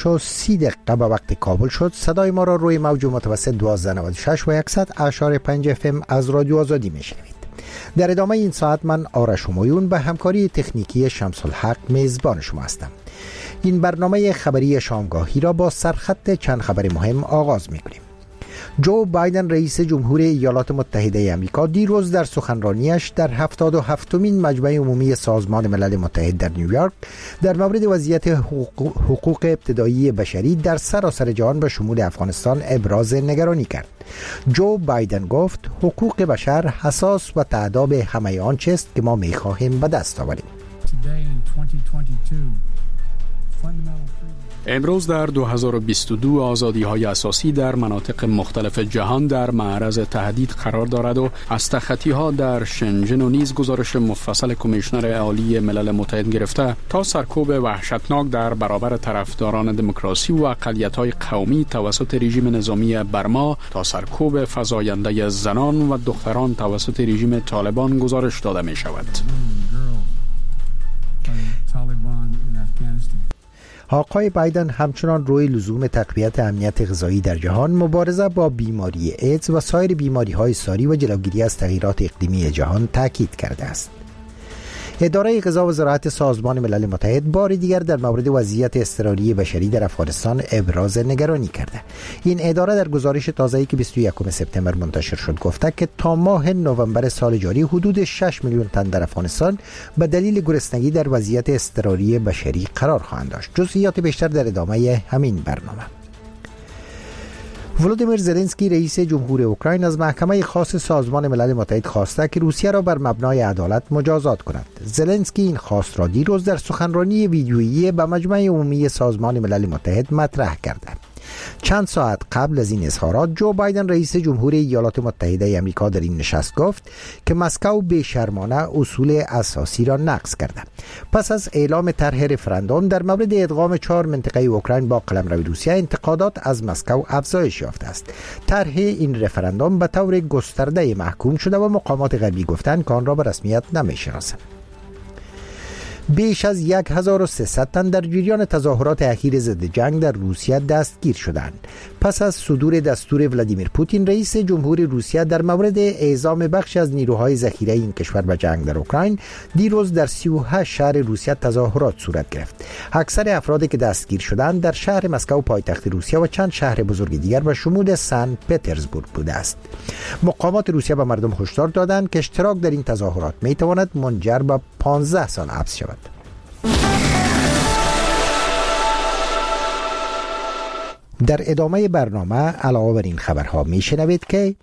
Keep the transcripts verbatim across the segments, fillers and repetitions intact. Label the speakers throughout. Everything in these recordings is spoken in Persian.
Speaker 1: شش و سی دقیقه به وقت کابل شد. صدای ما را روی موج متوسط دوازده نود و شش و صد اشاری پنج اف ام از رادیو آزادی میشنوید. در ادامه این ساعت من آرش همایون به همکاری تکنیکی شمس الحق میزبان شما هستم. این برنامه خبری شامگاهی را با سرخط چند خبر مهم آغاز می‌کنیم. جو بایدن رئیس جمهور ایالات متحده آمریکا دیروز در سخنرانیش در هفتاد و هفتمین مجمع عمومی سازمان ملل متحد در نیویورک در مورد وضعیت حقوق, حقوق ابتدایی بشری در سراسر جهان به شمول افغانستان ابراز نگرانی کرد. جو بایدن گفت حقوق بشر حساس و تعداب همه آنچه است که ما می‌خواهیم به دست آوریم.
Speaker 2: امروز در دو هزار و بیست و دو آزادی‌های اساسی در مناطق مختلف جهان در معرض تهدید قرار دارد و از تخطی‌ها در شنژن و نیز گزارش مفصل کمیشنر عالی ملل متحد گرفته تا سرکوب وحشتناک در برابر طرفداران دموکراسی و اقلیت‌های قومی توسط رژیم نظامی برما تا سرکوب فزاینده زنان و دختران توسط رژیم طالبان گزارش داده می‌شود.
Speaker 1: آقای بایدن همچنان روی لزوم تقویت امنیت غذایی در جهان، مبارزه با بیماری ایدز و سایر بیماری‌های ساری و جلوگیری از تغییرات اقلیمی جهان تاکید کرده است. اداره غذا و زراعت سازمان ملل متحد بار دیگر در مورد وضعیت اضطراری بشری در افغانستان ابراز نگرانی کرده. این اداره در گزارش تازه‌ای که بیست و یکم سپتامبر منتشر شد گفته که تا ماه نوامبر سال جاری حدود شش میلیون تن در افغانستان به دلیل گرسنگی در وضعیت اضطراری بشری قرار خواهند داشت. جزئیات بیشتر در ادامه همین برنامه. ولودیمیر زلنسکی رئیس جمهور اوکراین از محکمه خاص سازمان ملل متحد خواسته که روسیه را بر مبنای عدالت مجازات کند. زلنسکی این خواست را دیروز در سخنرانی ویدیویی به مجمع عمومی سازمان ملل متحد مطرح کرده. چند ساعت قبل از این اظهارات جو بایدن رئیس جمهور ایالات متحده آمریکا در این نشست گفت که مسکو بی‌شرمانه اصول اساسی را نقض کرده. پس از اعلام طرح رفراندوم در مورد ادغام چهار منطقه اوکراین با قلمرو روسیه، انتقادات از مسکو افزایش یافته است. طرح این رفراندوم به طور گسترده محکوم شده و مقامات غربی گفتند که آن را به رسمیت نمی‌شناسند. بیش از هزار و سیصد تن در جریان تظاهرات اخیر ضد جنگ در روسیه دستگیر شدند. پس از صدور دستور ولادیمیر پوتین رئیس جمهور روسیه در مورد اعزام بخش از نیروهای ذخیره این کشور به جنگ در اوکراین، دیروز در سی و هشت شهر روسیه تظاهرات صورت گرفت. اکثر افرادی که دستگیر شدند در شهر مسکو پایتخت روسیه و چند شهر بزرگ دیگر به شمول سن پترزبورگ بوده است. مقامات روسیه به مردم هشدار دادند که اشتراک در این تظاهرات می تواند منجر به پانزده سال حبس شود. در ادامه برنامه علاوه بر این خبرها میشنوید که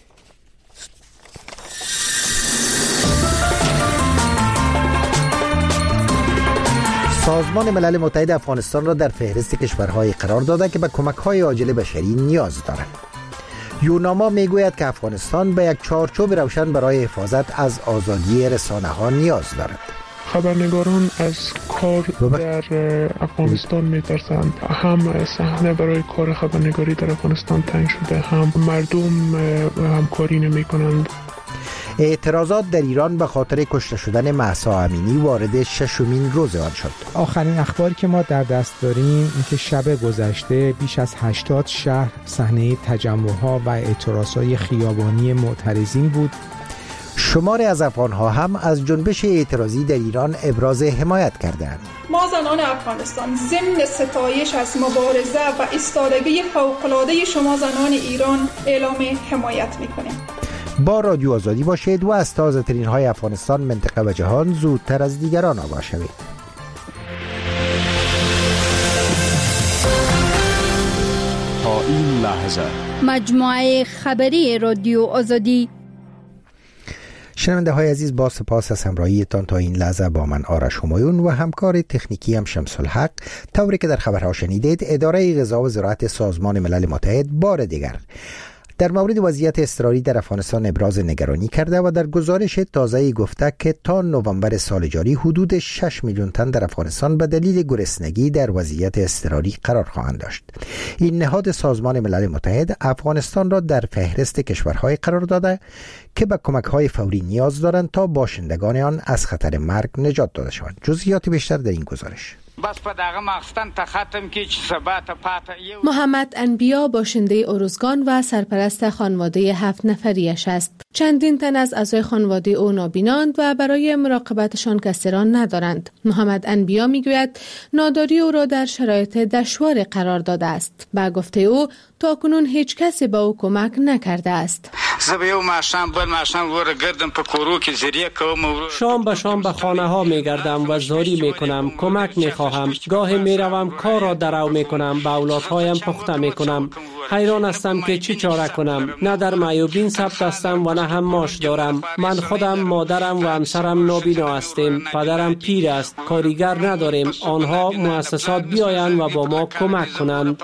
Speaker 1: سازمان ملل متحد افغانستان را در فهرست کشورهای قرار داده که به کمک‌های عاجل بشری نیاز دارند. یوناما میگوید که افغانستان به یک چارچوب روشن برای حفاظت از آزادی رسانه‌ها نیاز دارد.
Speaker 3: خبرنگاران از کار در افغانستان میترسند. هم صحنه برای کار خبرنگاری در افغانستان تنگ شده، هم مردم همکاری نمی کنند.
Speaker 1: اعتراضات در ایران به خاطر کشته شدن مهسا امینی وارد ششمین روز آن شد.
Speaker 4: آخرین اخباری که ما در دست داریم اینکه شب گذشته بیش از هشتاد شهر صحنه تجمع‌ها و اعتراضات خیابانی معترضین بود.
Speaker 1: شماری از افغان‌ها هم از جنبش اعتراضی در ایران ابراز حمایت کردند.
Speaker 5: ما زنان افغانستان ضمن ستایش از مبارزه و ایستادگی فوق‌العاده شما زنان ایران اعلام حمایت می‌کنیم.
Speaker 1: با رادیو آزادی باشید و از تازه‌ترین های افغانستان، منطقه و جهان زودتر از دیگران آگاه شوید.
Speaker 2: تا این لحظه
Speaker 6: مجموعه خبری رادیو آزادی.
Speaker 1: شنونده های عزیز، با سپاس از همراهیتان تا این لحظه با من آرش همایون و همکار تکنیکی هم شمس الحق. طوری که در خبرها شنیدید، اداره غذا و زراعت سازمان ملل متحد بار دیگر در مورد وضعیت اضطراری در افغانستان ابراز نگرانی کرده و در گزارش تازه‌ای گفته که تا نوامبر سال جاری حدود شش میلیون تن در افغانستان به دلیل گرسنگی در وضعیت اضطراری قرار خواهند داشت. این نهاد سازمان ملل متحد افغانستان را در فهرست کشورهای قرار داده که به کمک‌های فوری نیاز دارند تا باشندگان آن از خطر مرگ نجات داده شوند. جزئیات بیشتر در این گزارش.
Speaker 7: محمد انبیا باشنده ارزگان و سرپرست خانواده هفت نفریش است. چندین تن از اعضای خانواده او نابیناند و برای مراقبتشان کسران ندارند. محمد انبیا میگوید ناداری او را در شرایط دشوار قرار داده است. با گفته او تاکنون هیچ کسی به او کمک نکرده است.
Speaker 8: شام به شام به خانه ها می گردم و زاری می کنم، کمک می خواهم. گاهی می روم کار را درو می کنم، به اولادهایم پخته می کنم. حیران هستم که چی چاره کنم. نه در معیوبین ثبت هستم و نه هم معاش دارم. من خودم، مادرم و همسرم نابینا هستیم. پدرم پیر است. کارگر نداریم. آنها مؤسسات بیایند و با ما کمک کنند.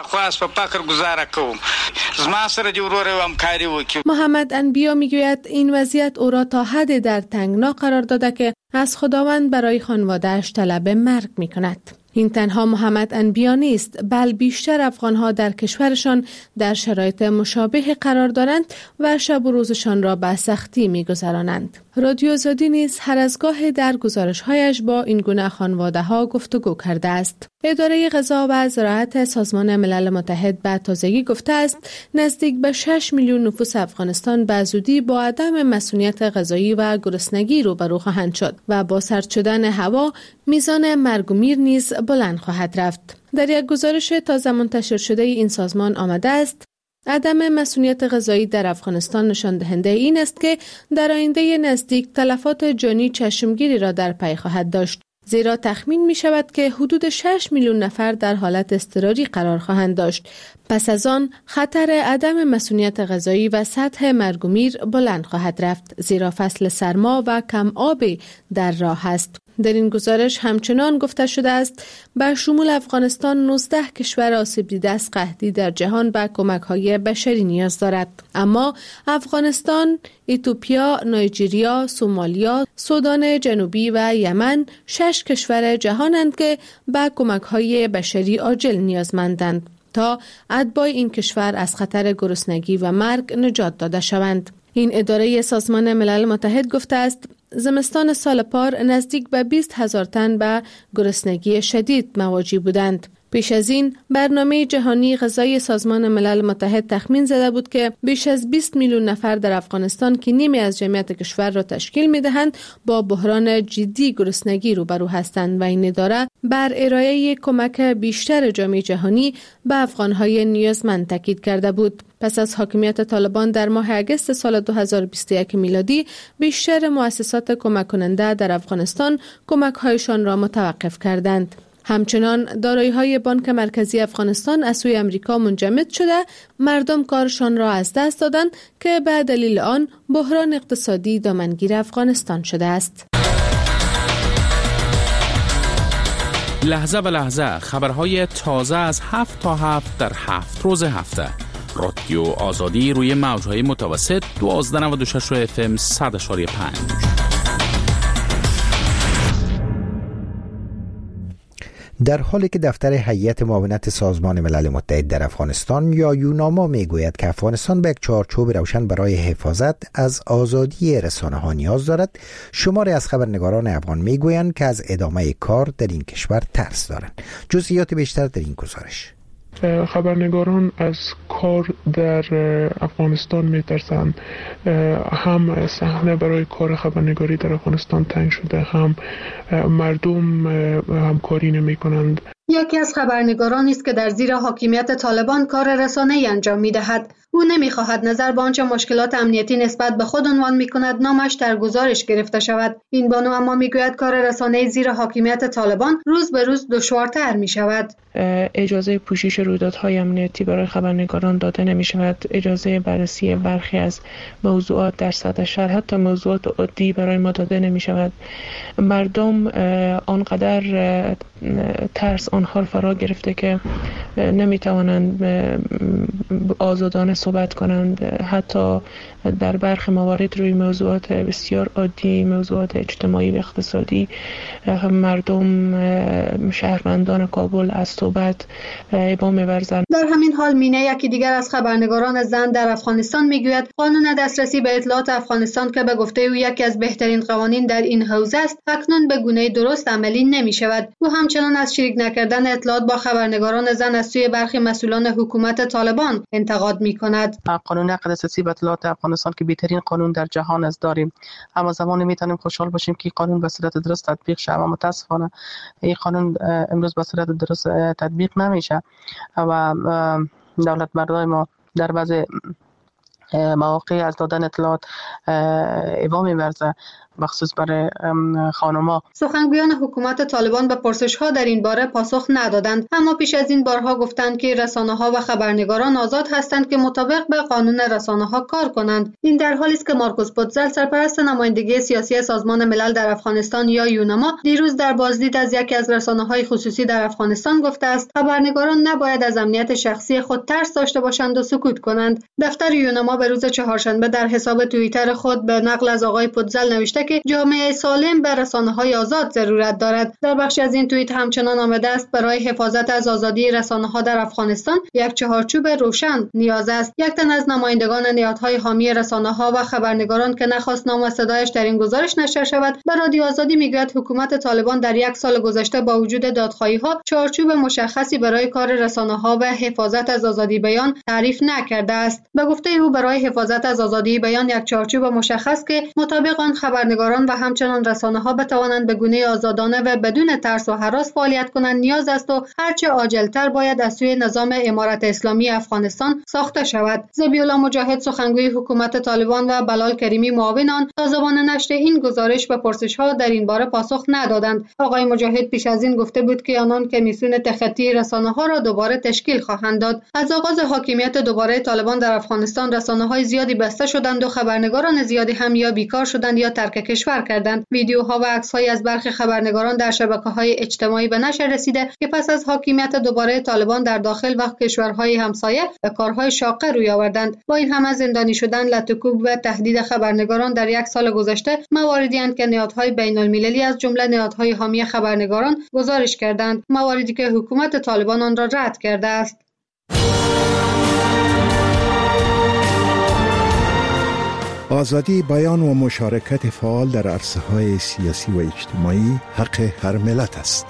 Speaker 7: محمد انبیا میگوید این وضعیت او را تا حد در تنگنا قرار داده که از خداوند برای خانواده‌اش طلب مرگ میکند. این تنها محمد انبیا نیست، بل بیشتر افغانها در کشورشان در شرایط مشابه قرار دارند و شب و روزشان را به سختی می‌گذرانند. رادیو آزادی نیز هر از گاه در گزارش‌هایش با این گونه خانواده‌ها گفتگو کرده است. اداره غذا و زراعت سازمان ملل متحد به تازگی گفته است نزدیک به شش میلیون نفوس افغانستان به زودی با عدم مسئولیت غذایی و گرسنگی روبرو خواهند شد و با سرد شدن هوا میزان مرگ و میر نیز بلند خواهد رفت. در یک گزارش تازه منتشر شده این سازمان آمده است عدم مسئولیت غذایی در افغانستان نشان دهنده این است که در آینده نزدیک تلفات جانی چشمگیری را در پی خواهد داشت، زیرا تخمین می شود که حدود شش میلیون نفر در حالت اضطراری قرار خواهند داشت. پس از آن خطر عدم مسئولیت غذایی و سطح مرگ و میر بلند خواهد رفت، زیرا فصل سرما و کم آبی در راه است. در این گزارش همچنان گفته شده است به شمول افغانستان نوزده کشور آسیب دیده از قحطی در جهان به کمک‌های بشری نیاز دارد. اما افغانستان، اتیوپیا، نایجریا، سومالیا، سودان جنوبی و یمن شش کشور جهانند که به کمک‌های بشری عاجل نیازمندند تا اتباع این کشور از خطر گرسنگی و مرگ نجات داده شوند. این اداره سازمان ملل متحد گفته است زمستان سال پار نزدیک به بیست هزار تن به گرسنگی شدید مواجه بودند. پیش از این برنامه جهانی غذایی سازمان ملل متحد تخمین زده بود که بیش از بیست میلیون نفر در افغانستان که نیمی از جمعیت کشور را تشکیل می‌دهند با بحران جدی گرسنگی روبرو هستند و این اداره بر ارائه کمک بیشتر جامعه جهانی به افغان‌های نیازمند تاکید کرده بود. پس از حاکمیت طالبان در ماه اگست سال دو هزار و بیست و یک میلادی بیشتر مؤسسات کمک کننده در افغانستان کمک‌هایشان را متوقف کردند. همچنان دارایی‌های بانک مرکزی افغانستان از سوی امریکا منجمد شده، مردم کارشان را از دست دادند که به دلیل آن بحران اقتصادی دامنگیر افغانستان شده است.
Speaker 9: لحظه به لحظه خبرهای تازه از هفت تا هفت در هفت روز هفته. رادیو آزادی روی موجهای متوسط دوازده نود و شش اف ام صد اشاری پنج.
Speaker 1: در حالی که دفتر هیئت معاونت سازمان ملل متحد در افغانستان یا یوناما میگوید که افغانستان به یک چارچوب روشن برای حفاظت از آزادی رسانه ها نیاز دارد، شماری از خبرنگاران افغان میگویند که از ادامه کار در این کشور ترس دارند. جزئیات بیشتر در این گزارش.
Speaker 3: خبرنگاران از کار در افغانستان میترسند. هم صحنه برای کار خبرنگاری در افغانستان تنگ شده، هم مردم همکاری نمی کنند.
Speaker 10: یکی از خبرنگارانی است که در زیر حاکمیت طالبان کار رسانه‌ای انجام می‌دهد. او نمی‌خواهد نظر به آنچه مشکلات امنیتی نسبت به خود عنوان می‌کند نامش در گزارش گرفته شود. این بانو اما می‌گوید کار رسانه‌ای زیر حاکمیت طالبان روز به روز دشوارتر می‌شود.
Speaker 3: اجازه پوشش رویدادهای امنیتی برای خبرنگاران داده نمی‌شود. اجازه بررسی برخی از موضوعات در سطح شهر، حتی موضوعات عادی برای ما داده نمی‌شود. مردم آنقدر ترس آنها فرا گرفته که نمی‌توانند آزادانه صحبت کنند. حتی در برخی موارد روی موضوعات بسیار عادی، موضوعات اجتماعی و اقتصادی، مردم شهروندان کابل از صحبت ابا می‌ورزند.
Speaker 10: در همین حال مینه یکی دیگر از خبرنگاران زن در افغانستان میگوید قانون دسترسی به اطلاعات افغانستان که به گفته او یکی از بهترین قوانین در این حوزه است، اکنون به گونه درست عملی نمی شود. او همچنان از شریک نکردن اطلاعات با خبرنگاران زن از سوی برخی مسئولان حکومت طالبان انتقاد می کند.
Speaker 11: قانون دسترسی به اطلاعات افغانستان که بهترین قانون در جهان است داریم، اما زمانی میتونیم خوشحال باشیم که قانون به صورت درست تطبیق شه، اما متاسفانه این قانون امروز به صورت درست تطبیق نمیشه و دولت مردای ما در بعض مواقع از دادن اطلاعات ابا می‌ورزه، بخصوص برای خانم‌ها.
Speaker 10: سخنگویان حکومت طالبان به پرسش‌ها در این باره پاسخ ندادند، اما پیش از این بارها گفتند که رسانه‌ها و خبرنگاران آزاد هستند که مطابق به قانون رسانه‌ها کار کنند. این در حالی است که مارکوس پوتزل، سرپرست نمایندگی سیاسی سازمان ملل در افغانستان یا یونما، دیروز در بازدید از یکی از رسانه‌های خصوصی در افغانستان گفته است خبرنگاران نباید از امنیت شخصی خود ترس داشته باشند و سکوت کنند. دفتر یونما به روز چهارشنبه در حساب توییتر خود به نقل از آقای پوتزل نوشته که جامعه سالم به رسانه‌های آزاد ضرورت دارد. در بخشی از این توییت همچنان آمده است برای حفاظت از آزادی رسانه‌ها در افغانستان یک چهارچوب روشن نیاز است. یک تن از نمایندگان نهادهای حامی رسانه‌ها و خبرنگاران که نخواست نام و صدایش در این گزارش نشر شود، به رادیو آزادی میگوید حکومت طالبان در یک سال گذشته با وجود دادخواهی‌ها چهارچوب مشخصی برای کار رسانه‌ها و حفاظت از آزادی بیان تعریف نکرده است. به گفته او برای حفاظت از آزادی بیان یک چهارچوب مشخص که مطابق آن خبرنگاران و همچنان رسانه‌ها بتوانند به گونه آزادانه و بدون ترس و هراس فعالیت کنند نیاز است و هرچه عاجل‌تر باید از سوی نظام امارت اسلامی افغانستان ساخته شود. ذبیح‌الله مجاهد، سخنگوی حکومت طالبان، و بلال کریمی، معاون آن، تا زمان نشر این گزارش به پرسش‌ها در این باره پاسخ ندادند. آقای مجاهد پیش از این گفته بود که آنان کمیسیون تخطی رسانه‌ها را دوباره تشکیل خواهند داد. از آغاز حاکمیت دوباره طالبان در افغانستان رسانه‌های زیادی بسته شدند و خبرنگاران زیادی هم یا بیکار شدند یا ترک کشور کردند. ویدیوها و عکس‌های از برخی خبرنگاران در شبکه‌های اجتماعی به نشر رسیده که پس از حاکمیت دوباره طالبان در داخل و کشورهای همسایه به کارهای شاقه روی آوردند. با این همه زندانی شدن، لطکوب و تهدید خبرنگاران در یک سال گذشته مواردی اند که نهادهای بین‌المللی از جمله نهادهای حامی خبرنگاران گزارش کردند، مواردی که حکومت طالبان آن را رد کرده است.
Speaker 12: آزادی بیان و مشارکت فعال در عرصه‌های سیاسی و اجتماعی حق هر ملت است.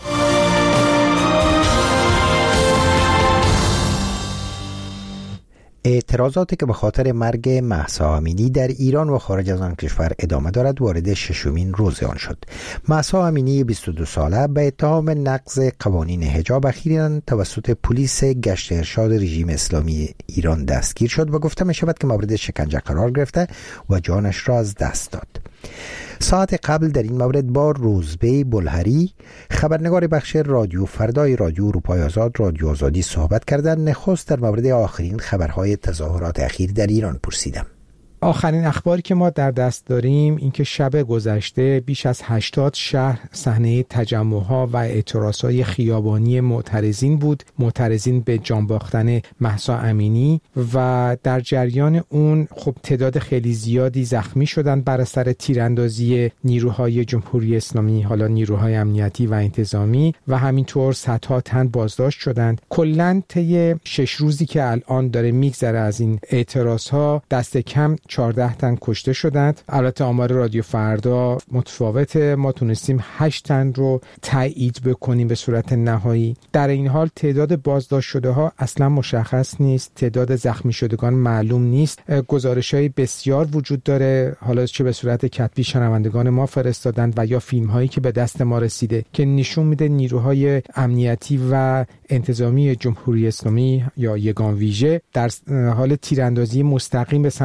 Speaker 1: اعتراضاتی که به خاطر مرگ مهسا امینی در ایران و خارج از آن کشور ادامه دارد وارد ششمین روز آن شد. مهسا امینی بیست و دو ساله به اتهام نقض قوانین حجاب اخیراً توسط پلیس گشت ارشاد رژیم اسلامی ایران دستگیر شد و گفته می شود که مورد شکنجه قرار گرفته و جانش را از دست داد. ساعت قبل در این مورد با روزبه بلهری، خبرنگار بخش رادیو فردای رادیو اروپای آزاد رادیو آزادی صحبت کردند. نخست در مورد آخرین خبرهای تظاهرات اخیر در ایران پرسیدم.
Speaker 4: آخرین اخباری که ما در دست داریم این که شب گذشته بیش از هشتاد شهر صحنه تجمع‌ها و اعتراضهای خیابانی معترضین بود، معترضین به جان باختن مهسا امینی، و در جریان اون خب تعداد خیلی زیادی زخمی شدند بر اثر تیراندازی نیروهای جمهوری اسلامی، حالا نیروهای امنیتی و انتظامی، و همینطور صدها تن بازداشت شدند. کلاً طی شش روزی که الان داره میگذره از این اعتراضها دست کم چهارده تن کشته شدند. البته آمار رادیو فردا متفاوته، ما تونستیم هشت تن رو تایید بکنیم به صورت نهایی. در این حال تعداد بازداشت شده ها اصلا مشخص نیست، تعداد زخمی شدگان معلوم نیست. گزارش‌های بسیار وجود داره، حالا چه به صورت کتبی شنوندگان ما فرستادند و یا فیلم هایی که به دست ما رسیده که نشون میده نیروهای امنیتی و انتظامی جمهوری اسلامی یا یگان ویژه در حال تیراندازی مستقیم به سمت مردم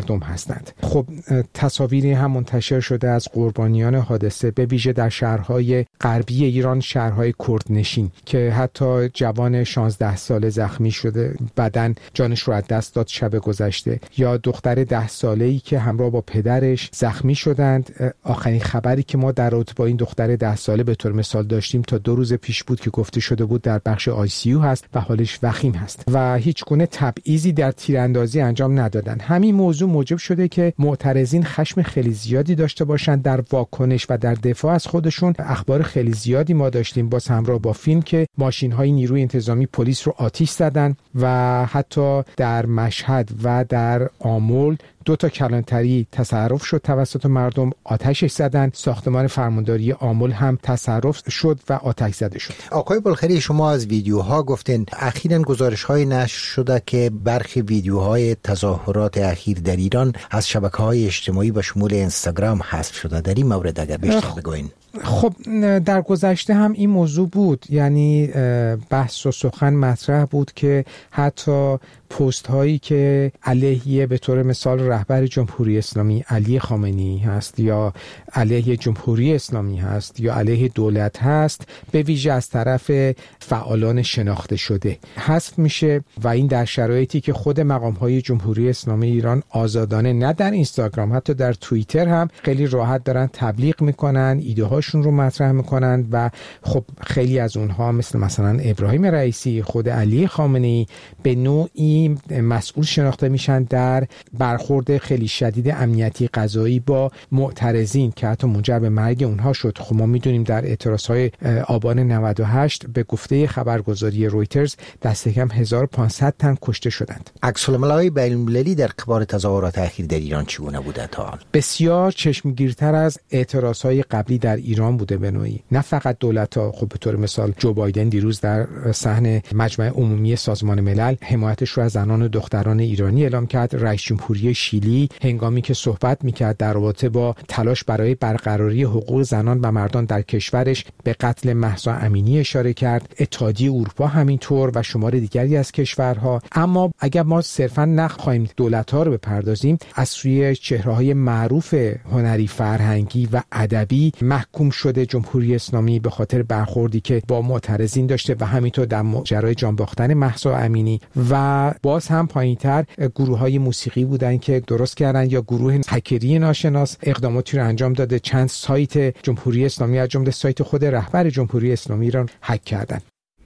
Speaker 4: مردم هستند. خب تصاویری هم منتشر شده از قربانیان حادثه، به ویژه در شهرهای غربی ایران، شهرهای کردنشین، که حتی جوان شانزده ساله زخمی شده، بدن جانش رو از دست داد شب گذشته، یا دختر ده ساله‌ای که همراه با پدرش زخمی شدند. آخرین خبری که ما در رابطه با این دختر ده ساله به طور مثال داشتیم تا دو روز پیش بود که گفته شده بود در بخش آی سی یو هست و حالش وخیم هست و هیچ گونه تبعیضی در تیراندازی انجام ندادن. همین موضوع موجب شده که معترضین خشم خیلی زیادی داشته باشند در واکنش و در دفاع از خودشون. اخبار خیلی زیادی ما داشتیم باز همراه با فیلم که ماشین‌های نیروی انتظامی پلیس رو آتش زدن و حتی در مشهد و در آمل دو تا کلانتری تصرف شد توسط مردم، آتشش زدن. ساختمان فرمانداری آمل هم تصرف شد و آتش زده شد.
Speaker 1: آقای بلخری، شما از ویدیوها گفتین اخیراً گزارش‌های نشر شده که برخی ویدیوهای تظاهرات اخیر در ایران از شبکه‌های اجتماعی به شمول اینستاگرام حذف شده. در این مورد اگر بیشتر بگوین.
Speaker 4: خب در گذشته هم این موضوع بود، یعنی بحث و سخن مطرح بود که حتی پست هایی که علیه به طور مثال رهبر جمهوری اسلامی علی خامنه‌ای هست یا علیه جمهوری اسلامی هست یا علیه دولت هست، به ویژه از طرف فعالان شناخته شده حذف میشه و این در شرایطی که خود مقام های جمهوری اسلامی ایران آزادانه، نه در اینستاگرام، حتی در توییتر هم خیلی راحت دارن تبلیغ میکنن، ایده هاشون رو مطرح میکنن و خب خیلی از اونها مثل مثلا ابراهیم رئیسی، خود علی خامنه‌ای به نوعی مسئول شناخته میشن در برخورد خیلی شدید امنیتی قضایی با معترضین که حتی منجر به مرگ اونها شد. خب ما میدونیم در اعتراضهای آبان نود و هشت به گفته خبرگزاری رویترز دست کم هزار و پانصد تن کشته شدند.
Speaker 1: عکس‌العمل‌های بین‌المللی در قبال تظاهرات اخیر در ایران چگونه بوده تا حال؟
Speaker 4: بسیار چشمگیرتر از اعتراضهای قبلی در ایران بوده به نوعی. نه فقط دولت‌ها، خب به طور مثال جو بایدن دیروز در صحن مجمع عمومی سازمان ملل حمایتش رو از زنان و دختران ایرانی اعلام کرد. رئیس جمهوری شیلی هنگامی که صحبت می‌کرد در رابطه با تلاش برای برقراری حقوق زنان و مردان در کشورش به قتل مهسا امینی اشاره کرد. اتحادیه اروپا همینطور و شمار دیگری از کشورها. اما اگر ما صرفاً نخواهیم دولت‌ها رو بپردازیم، از سوی چهره‌های معروف هنری، فرهنگی و ادبی محکوم شده جمهوری اسلامی به خاطر برخوردی که با معترضین داشته و همینطور در ماجرای جان باختن مهسا امینی. و باز هم پایین‌تر گروه‌های موسیقی بودن که درست کردن یا گروه هکری ناشناس اقداماتی رو انجام داده، چند سایت جمهوری اسلامی از جمله سایت خود رهبر جمهوری اسلامی را هک کردن.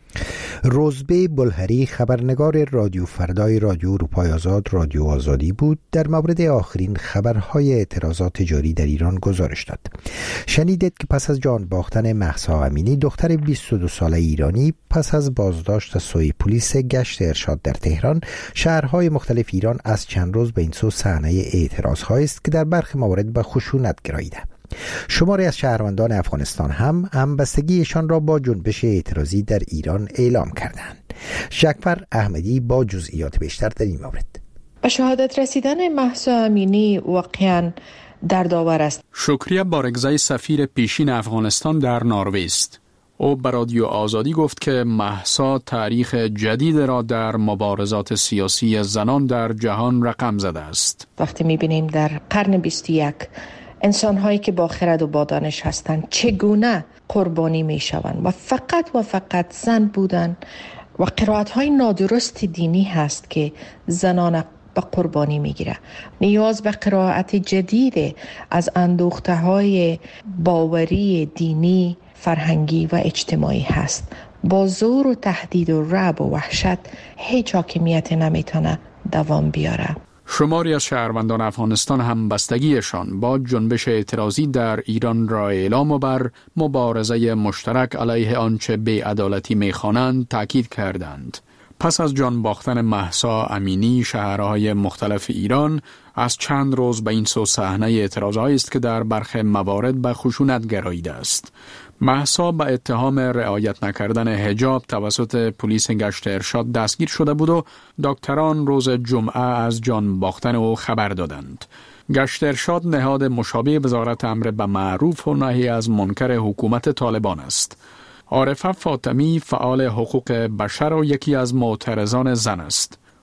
Speaker 1: روزبه بلهری، خبرنگار رادیو فردای رادیو اروپای آزاد رادیو آزادی بود، در مورد آخرین خبرهای اعتراضات جاری در ایران گزارش داد. شنیدید که پس از جان باختن مهسا امینی، دختر بیست و دو ساله ایرانی پس از بازداشت از سوی پلیس گشت ارشاد در تهران، شهرهای مختلف ایران از چند روز به این سو صحنه اعتراض‌هایی است که در برخی موارد به خشونت گراییده. شماری از شهروندان افغانستان هم همبستگیشان را با جنبش اعتراضی در ایران اعلام کردند. شکفر احمدی با جزئیات بیشتر در این مورد.
Speaker 13: به شهادت رسیدن مهسا امینی واقعاً دردآور است.
Speaker 2: شکریه بارگزای سفیر پیشین افغانستان در نروژ است. او به رادیو آزادی گفت که مهسا تاریخ جدید را در مبارزات سیاسی زنان در جهان رقم زده است.
Speaker 13: وقتی می‌بینیم در قرن بیست و یک انسان هایی که با خرد و با دانش هستند چگونه قربانی می شوند و فقط و فقط زن بودن و قرائت های نادرست دینی هست که زنان به قربانی می گیره. نیاز به قرائت جدید از اندوخته های باوری دینی، فرهنگی و اجتماعی هست. با زور و تهدید و رعب و وحشت هیچ حاکمیت نمیتونه دوام بیاره.
Speaker 2: شماری از شهروندان افغانستان هم بستگیشان با جنبش اعتراضی در ایران را اعلام و بر مبارزه مشترک علیه آنچه بی‌عدالتی می‌خوانند تاکید کردند. پس از جان باختن مهسا امینی، شهرهای مختلف ایران از چند روز به این سو صحنه اعتراض‌هایی است که در برخی موارد به خشونت گراییده است. مهسا به اتهام رعایت نکردن حجاب توسط پلیس گشت ارشاد دستگیر شده بود و دکتران روز جمعه از جان باختن او خبر دادند. گشت ارشاد نهاد مشابه وزارت امر به معروف و نهی از منکر حکومت طالبان است. عارفه فاطمی، فعال حقوق بشر و یکی از معترضان زن است.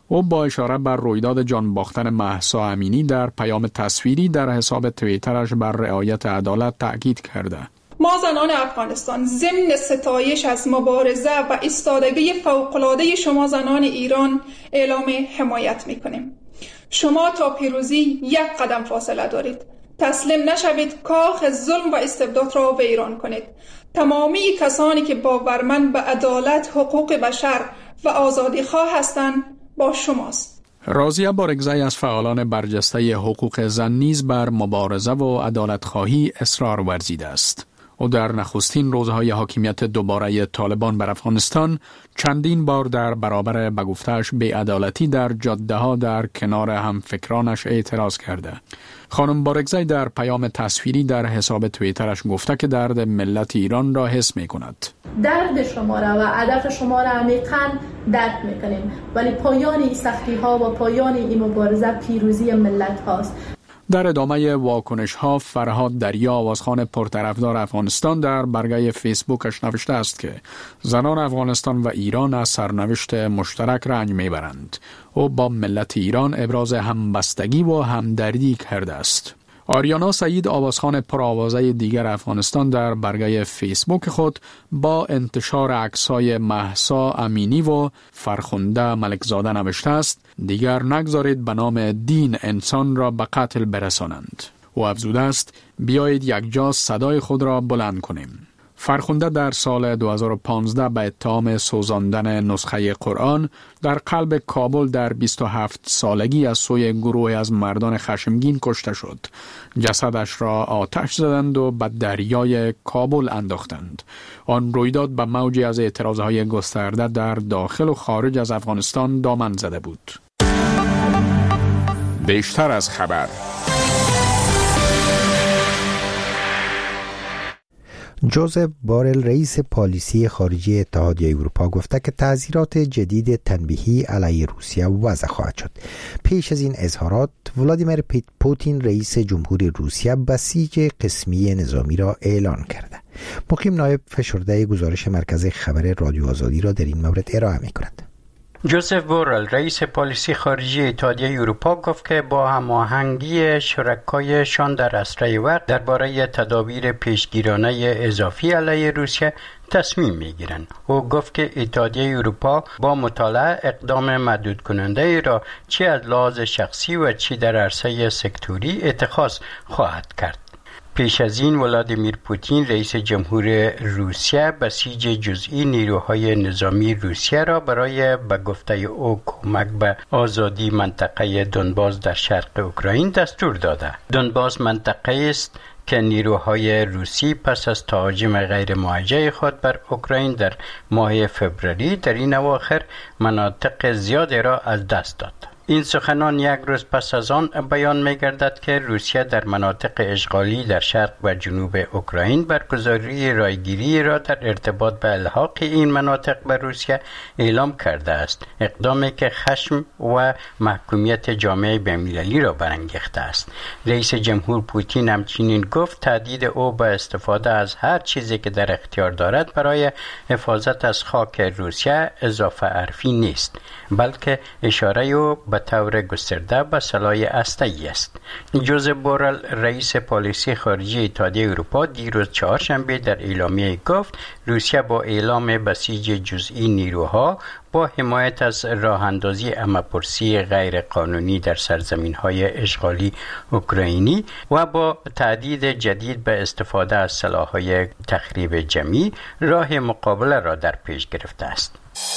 Speaker 2: او با اشاره بر رویداد جان باختن مهسا امینی در پیام تصویری در حساب توییترش بر رعایت عدالت تأکید کرده.
Speaker 5: ما زنان افغانستان ضمن ستایش از مبارزه و ایستادگی فوق‌العاده شما زنان ایران اعلام حمایت می‌کنیم. شما تا پیروزی یک قدم فاصله دارید. تسلیم نشوید، کاخ ظلم و استبداد را ویران کنید. تمامی کسانی که باورمند به عدالت، حقوق بشر و آزادی خواه هستند با شماست.
Speaker 2: راضیه بارگزی از فعالان برجسته حقوق زن نیز بر مبارزه و عدالت خواهی اصرار ورزیده است. او در نخستین روزهای حاکمیت دوباره طالبان بر افغانستان چندین بار در برابر به گفته‌اش بی‌عدالتی در جاده‌ها در کنار همفکرانش اعتراض کرده. خانم بارگزی در پیام تصویری در حساب توییترش گفته که درد ملت ایران را حس می‌کند.
Speaker 14: درد شما را و هدف شما را عمیقاً درک می‌کنیم، ولی پایان این سختی‌ها و پایان این مبارزه پیروزی ملت هاست.
Speaker 2: در ادامه واکنش ها فرهاد دریا آوازخوان پرطرفدار افغانستان در برگه فیسبوکش نوشته است که زنان افغانستان و ایران از سرنوشت مشترک رنج میبرند. او با ملت ایران ابراز همبستگی و همدردی کرده است. آریانا سعید آوازخوان پرآوازه دیگر افغانستان در برگه فیسبوک خود با انتشار عکس‌های مهسا امینی و فرخنده ملکزاده نوشته است: دیگر نگذارید به نام دین انسان را به قتل برسانند. او افزوده است: بیایید یکجا صدای خود را بلند کنیم. فرخنده در سال دو هزار و پانزده به اتهام سوزاندن نسخه قرآن در قلب کابل در بیست و هفت سالگی از سوی گروهی از مردان خشمگین کشته شد. جسدش را آتش زدند و به دریای کابل انداختند. آن رویداد به موجی از اعتراضهای گسترده در داخل و خارج از افغانستان دامن زده بود.
Speaker 9: بیشتر از خبر.
Speaker 1: جوزف بارل رئیس پالیسی خارجی اتحادیه اروپا گفته که تعزیرات جدید تنبیهی علیه روسیه وضع خواهد شد. پیش از این اظهارات ولادیمیر پوتین رئیس جمهوری روسیه بسیج قسمی نظامی را اعلان کرده. مقیم نایب فشرده گزارش مرکز خبر رادیو آزادی را در این مورد ارائه می کند.
Speaker 15: جوزف بورل رئیس پالیسی خارجی اتحادیه اروپا گفت که با هماهنگی شرکایشان در اسرع وقت درباره تدابیر پیشگیرانه اضافی علیه روسیه تصمیم میگیرند. او گفت که اتحادیه اروپا با مطالعه اقدام محدود کننده ای را چی از لحاظ شخصی و چی در عرصه سکتوری اتخاذ خواهد کرد. پیش از این ولادیمیر پوتین رئیس جمهور روسیه بسیج جزئی نیروهای نظامی روسیه را برای به گفته او کمک به آزادی منطقه دونباس در شرق اوکراین دستور داده. دونباس منطقه است که نیروهای روسی پس از تهاجم غیر موجه خود بر اوکراین در ماه فوریه در این اواخر مناطق زیادی را از دست داد. این سخنان یک روز پس از آن بیان می‌گردد که روسیه در مناطق اشغالی در شرق و جنوب اوکراین برگزاری رایگیری را در ارتباط به الحاق این مناطق به روسیه اعلام کرده است، اقدامی که خشم و محکومیت جامعه بین‌المللی را برانگیخته است. رئیس جمهور پوتین همچنین گفت تهدید او به استفاده از هر چیزی که در اختیار دارد برای حفاظت از خاک روسیه اضافه حرفی نیست، بلکه اشاره او به طور گسترده به سلاح هسته‌ای است. جوزف بورل رئیس پالیسی خارجی اتحادیه اروپا دیروز چهارشنبه در اعلامیه گفت روسیه با اعلام بسیج جزئی نیروها با حمایت از راه اندازی امه‌پرسی غیر قانونی در سرزمین‌های اشغالی اوکراینی و با تهدید جدید به استفاده از سلاح‌های تخریب جمعی راه مقابله را در پیش گرفته است.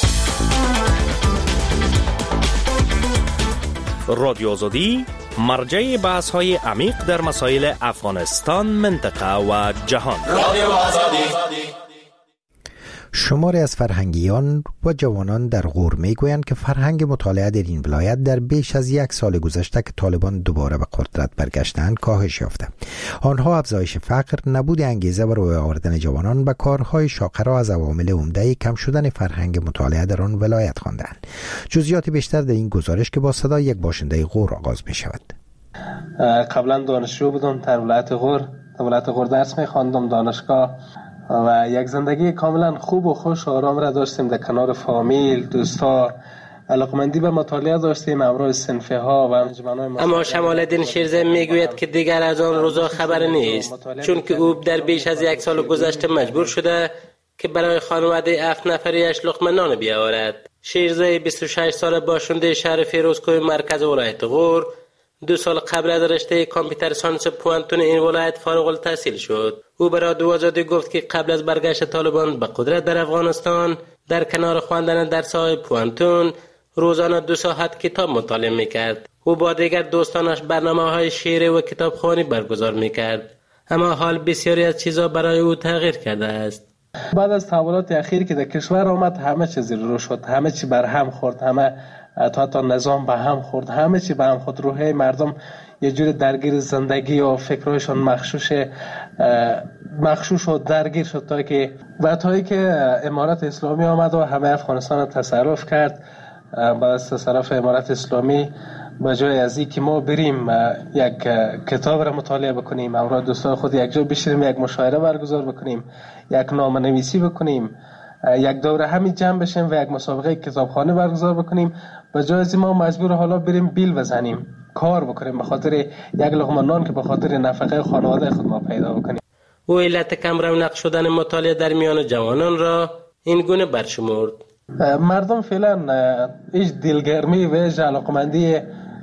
Speaker 16: رادیو آزادی مرجع بحث های عمیق در مسائل افغانستان، منطقه و جهان. رادیو آزادی.
Speaker 1: شماری از فرهنگیان و جوانان در غور میگویند که فرهنگ مطالعه در این ولایت در بیش از یک سال گذشته که طالبان دوباره به قدرت برگشتند کاهش یافته. آنها افزایش فقر، نبود انگیزه و روی آوردن جوانان به کارهای شاقه را از عوامل عمده کم شدن فرهنگ مطالعه در آن ولایت خواندند. جزئیات بیشتر در این گزارش که با صدای یک باشنده غور آغاز می شود.
Speaker 17: قبلا دانشجو بودم در ولایت غور، در ولایت غور درس می خواندم دانشگاه و یک زندگی کاملا خوب و خوش و آرام را داشتیم در کنار فامیل، دوستا، علاقمندی به مطالعه داشتیم امروز صنفه ها و انجمن‌های.
Speaker 18: اما شمال الدین شیرزه میگوید که دیگر از آن روزا خبر نیست، چون که او در بیش از یک سال گذشته مجبور شده که برای خانواده هفت نفریش لقمه نان بیاورد. شیرزه بیست و شش ساله باشنده شهر فیروزکوه مرکز ولایت غور دو سال قبل از رشته کامپیوتر ساینس پوانتون این ولایت فارغ التحصیل شد. او برای رادیو آزادی گفت که قبل از برگشت طالبان به قدرت در افغانستان در کنار خواندن درس‌های پوانتون روزانه دو ساعت کتاب مطالعه میکرد. او با دیگر دوستانش برنامه‌های شعری و کتابخوانی برگزار میکرد. اما حال بسیاری از چیزها برای او تغییر کرده است.
Speaker 17: بعد از تحولات اخیر که در کشور آمد همه چیز رو شد، همه چی بر هم خورد، همه تا تا نظام به هم خورد، همه چی به هم خورد. روحه مردم یه جور درگیر زندگی و فکرهایشان مخشوش مخشوش و درگیر شد تا که و تا که امارت اسلامی آمد و همه افغانستان رو تصرف کرد. بعد از تصرف امارت اسلامی به جای از این که ما بریم یک کتاب را مطالعه بکنیم، همراه دوستان خود یک جا بشینیم یک مشاوره برگزار بکنیم، یک نامه نویسی بکنیم، یک دوره همین جمع بشیم و یک مسابقه کتابخانه برگزار بکنیم، به جای از ما مجبور حالا بریم بیل بزنیم، کار بکنیم به خاطر یک لقمه نان که به خاطر نفقه خانواده خود ما پیدا بکنیم.
Speaker 18: او علت کم رونق شدن مطالعه در میان جوانان را این گونه برشمرد.
Speaker 17: مردم فعلا هیچ دلگرمی و هیچ علاقمندی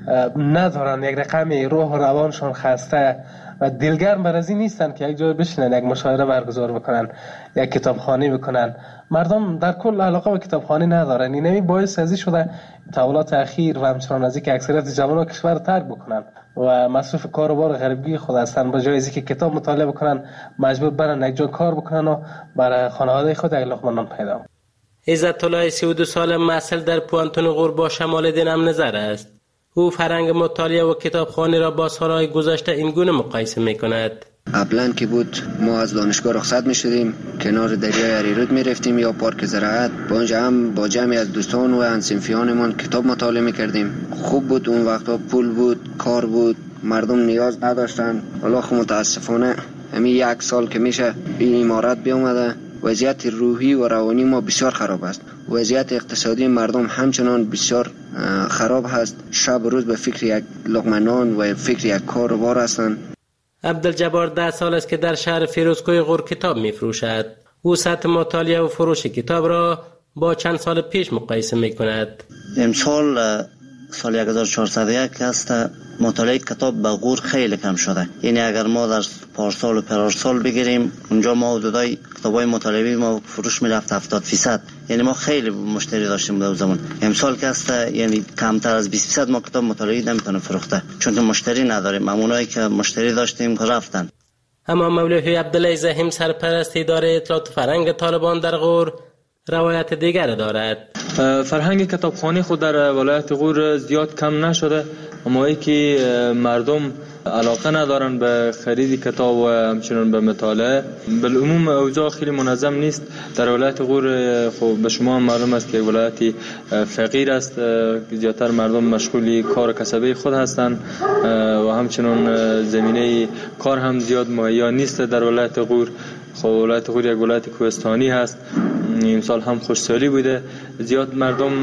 Speaker 17: ندارن، یک رقمی روح و روانشون خسته و دلگرم بر از این نیستن که یک جای بشینن یک مشاوره برگزار بکنن، یک کتابخوانی بکنن. مردم در کل علاقه به کتابخوانی ندارن. اینمی باعث ازی شده تحولات اخیر و همچنان از اینکه اکثریت جوانان کشور ترک بکنن و مصروف کار و بار غریبگی خود هستن، به جای از اینکه کتاب مطالعه بکنن مجبور برن یک جا کار بکنن و برای خانواده خود یک لقمه نان پیدا.
Speaker 18: عزت الله سی و دو ساله مسئول در پوانتون غور با شمال الدین هم نظر است. او فرهنگ مطالعه و کتابخوانی را با سالهای گذشته این گونه مقایسه می‌کند.
Speaker 19: قبلا که بود ما از دانشگاه رخصت می‌شدیم، کنار دریای اریرود می‌رفتیم یا پارک زراعت، با اونجا هم با جمعی از دوستان و هم‌صنفیانمان کتاب مطالعه می‌کردیم. خوب بود اون وقتا، پول بود، کار بود، مردم نیاز نداشتن. حالا خب متاسفانه همین یک سال که میشه این امارت بیامده، وضعیت روحی و روانی ما بسیار خراب است. وضعیت اقتصادی مردم همچنان بسیار خراب هست. شب و روز به فکر یک لقمه نان و فکر یک کار و بار هستند.
Speaker 18: عبدالجبار ده سال است که در شهر فیروزکوه غور کتاب می فروشد. او سطح مطالعه و فروش کتاب را با چند سال پیش مقایسه می کند.
Speaker 20: امسال سال یک هزار و چهارصد و یک است مطالعه کتاب به غور خیلی کم شده. یعنی اگر ما در پارسال و پرارسال بگیریم، اونجا ما حدودای کتابای مطالعه‌ای ما فروش می‌رفت هفتاد درصد. یعنی ما خیلی مشتری داشتیم در زمان. امسال که است یعنی کمتر از بیست درصد ما کتاب مطالعه‌ای نمیتونیم فروخته، چون که مشتری نداریم. همونایی که مشتری داشتیم رفتن.
Speaker 18: اما مولوی عبدالله زحیم سرپرست اداره اطلاعات فرهنگ طالبان در غور روایت دیگر دارد.
Speaker 21: فرهنگ کتابخوانی خود در ولایت غور زیاد کم نشده، اما ای که مردم علاقه ندارن به خرید کتاب و همچنین به مطالعه. بالعموم اوضاع خیلی منظم نیست در ولایت غور. خب به شما هم معلوم است که ولایتی فقیر است، زیادتر مردم مشغولی کار کسبی خود هستند و همچنین زمینه کار هم زیاد مهیا نیست در ولایت غور. خب ولایت غور یک ولایت کوهستانی هست. امسال هم خوشسالی بوده، زیاد مردم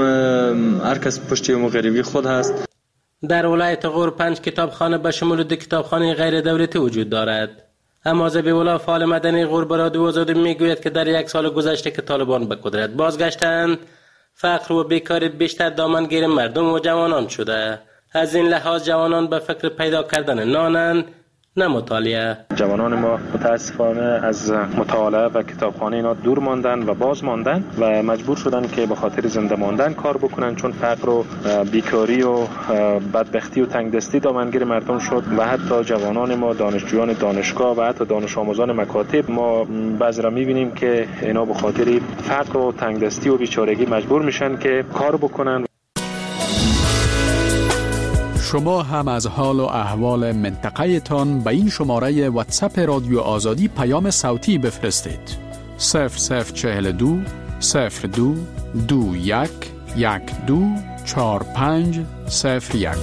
Speaker 21: هر کس پشتی مغربی خود هست.
Speaker 18: در ولایت غور پنج کتابخانه به شمول دو کتابخانه غیر دولتی وجود دارد. اما ذبیح‌الله فعال مدنی غور به رادیو آزادی میگوید که در یک سال گذشته که طالبان به قدرت بازگشتند، فقر و بیکاری بیشتر دامنگیر مردم و جوانان شده. از این لحاظ جوانان به فکر پیدا کردن نانند، نه مطالعه.
Speaker 22: جوانان ما متاسفانه از مطالعه و کتابخانه اینا دور ماندن و باز ماندن و مجبور شدن که به خاطر زنده ماندن کار بکنن، چون فقر و بیکاری و بدبختی و تنگدستی دامنگیر مردم شد و حتی جوانان ما دانشجویان دانشگاه و حتی دانش آموزان مکاتب ما بعضی را می‌بینیم که اینا به خاطر فقر و تنگدستی و بیچارگی مجبور میشن که کار بکنن.
Speaker 2: شما هم از حال و احوال منطقه تان به این شماره واتساپ رادیو آزادی پیام صوتی بفرستید. صفر صفر چهل دو صفر دو دو یک یک دو چهار پنج صفر یک.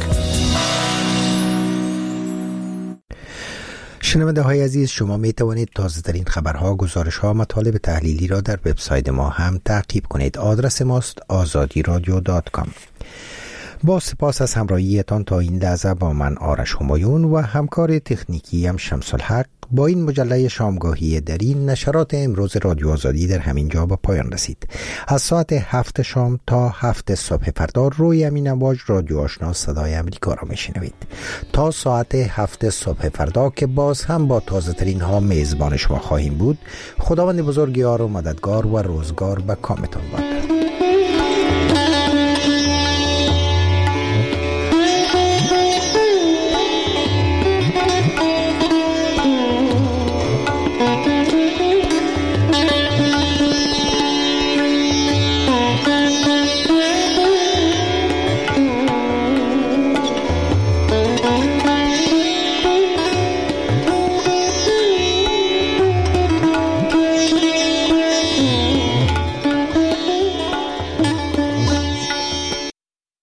Speaker 1: شنونده های عزیز، شما می توانید تازه ترین خبرها، گزارش ها، مطالب تحلیلی را در وبسایت ما هم تعقیب کنید. آدرس ماست آزادی رادیو دات کام. با سپاس از همراهیتان تا این لحظه با من آرش همایون و همکار تکنیکی هم شمس الحق با این مجله شامگاهی در این نشرات امروز رادیو آزادی در همین جا به پایان رسید. از ساعت هفت شام تا هفت صبح فردا روی امین امواج رادیو آشنا صدای امریکا را میشنوید. تا ساعت هفت صبح فردا که باز هم با تازه ترین ها میزبان شما خواهیم بود. خداوند بزرگ یار و مددگار و روزگار به کامتان باد.